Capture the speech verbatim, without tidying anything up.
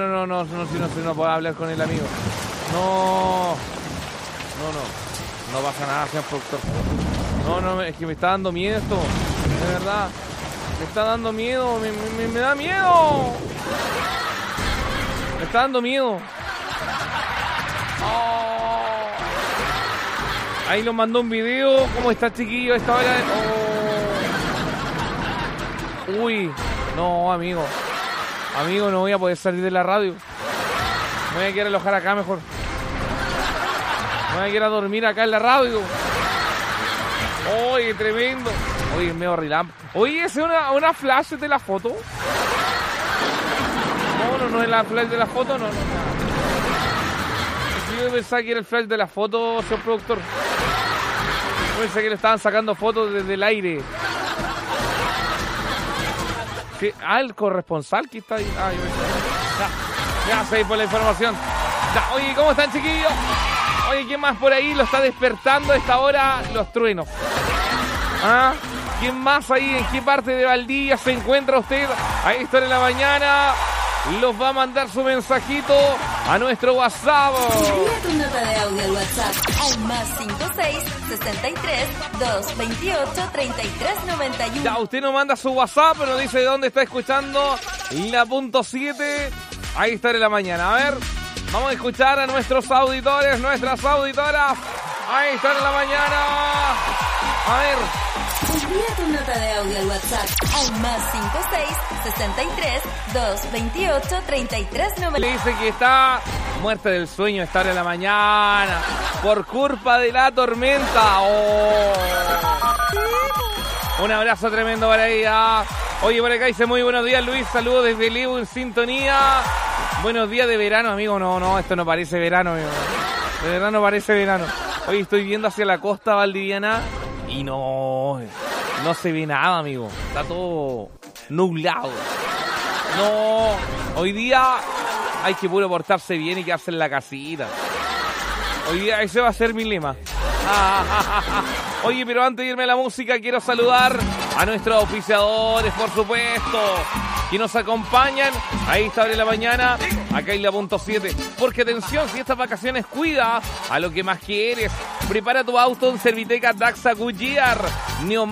no, no, no, no, si no, si no puedo hablar con el amigo. No, no, no, no pasa nada, señor productor. No, no, es que me está dando miedo esto, de verdad. Me está dando miedo, me, me, me da miedo. Me está dando miedo. Oh. Ahí lo mandó un video. ¿Cómo está, chiquillo? Esta hora. Oh. Uy, no, amigo. Amigo, no voy a poder salir de la radio. Me voy a quedar alojar acá mejor. Me voy a quedar a dormir acá en la radio. Oye, tremendo. Oye, medio relamp. Oye, ¿es una, una flash de la foto? No, no, no es la flash de la foto, no, no. Yo pensaba que era el flash de la foto, señor productor. Yo pensé que le estaban sacando fotos desde el aire. ¿Qué? Ah, el corresponsal que está ahí. Ah, yo ya, ya seguí por la información. Ya, oye, ¿cómo están, chiquillos? Oye, ¿quién más por ahí lo está despertando a esta hora? Los truenos. ¿Ah? ¿Quién más ahí? ¿En qué parte de Valdivia se encuentra usted? A esta hora de la mañana. Los va a mandar su mensajito a nuestro WhatsApp. Envía tu nota de audio al WhatsApp al más cinco seis, sesenta y tres, doscientos veintiocho, treinta y tres noventa y uno. Ya, usted nos manda su WhatsApp, pero dice de dónde está escuchando la punto siete. Ahí está en la mañana. A ver, vamos a escuchar a nuestros auditores, nuestras auditoras. Ahí está en la mañana. A ver. Envía tu nota de audio al WhatsApp al más cinco seis, sesenta y tres, doscientos veintiocho, treinta y tres noventa y uno. Le dice que está muerta del sueño estar en la mañana por culpa de la tormenta. Oh. Un abrazo tremendo para ella. Oye, por acá dice muy buenos días, Luis. Saludos desde Libu en sintonía. Buenos días de verano, amigo. No, no, esto no parece verano, amigo. De verdad no parece verano. Hoy estoy viendo hacia la costa valdiviana y no, no se ve nada, amigo. Está todo nublado. No, hoy día hay que puro portarse bien y quedarse en la casita. Hoy día ese va a ser mi lema. Oye, pero antes de irme a la música quiero saludar a nuestros auspiciadores, por supuesto, que nos acompañan. Ahí está en la mañana, acá en la punto siete. Porque atención, si estas vacaciones cuida a lo que más quieres. Prepara tu auto en Serviteca Daxa Goodyear. Neomar